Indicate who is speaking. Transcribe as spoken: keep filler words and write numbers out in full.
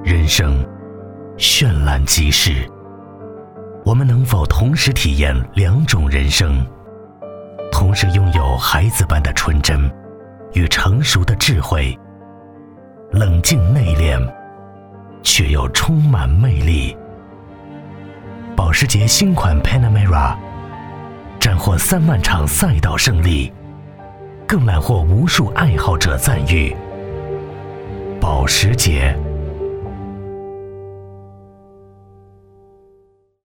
Speaker 1: 人生绚烂即逝，我们能否同时体验两种人生，同时拥有孩子般的纯真与成熟的智慧，冷静内敛却又充满魅力？保时捷新款 Panamera 斩获三万场赛道胜利，更揽获无数爱好者赞誉。保时捷